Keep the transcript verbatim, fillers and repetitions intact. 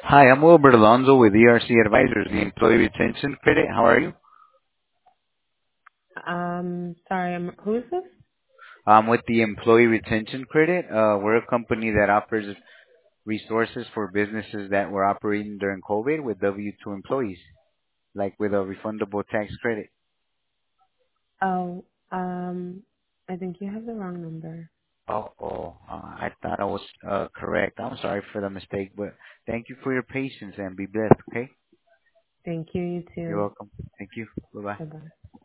Hi, I'm Wilbert Alonso with E R C Advisors, the Employee Retention Credit. How are you? Um, sorry, I'm, who is this? Um, with the Employee Retention Credit, uh, we're a company that offers resources for businesses that were operating during COVID with W two employees, like with a refundable tax credit. Oh, um, I think you have the wrong number. Oh, oh uh, I thought I was uh, correct. I'm sorry for the mistake, but thank you for your patience and be blessed, okay? Thank you, you You're too. welcome. Thank you. Bye-bye. Bye bye.